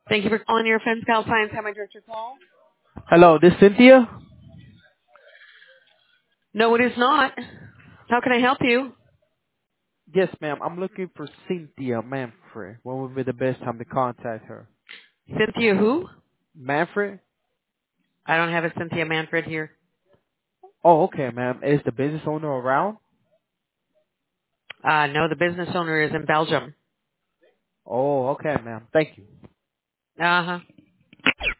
Thank you for calling your Fence Pal Science. How may I direct your call? Hello, this Cynthia? No, it is not. How can I help you? Yes, ma'am. I'm looking for Cynthia Manfred. When would be the best time to contact her? Cynthia who? Manfred? I don't have a Cynthia Manfred here. Oh, okay, ma'am. Is the business owner around? No, the business owner is in Belgium. Oh, okay, ma'am. Thank you. Uh-huh.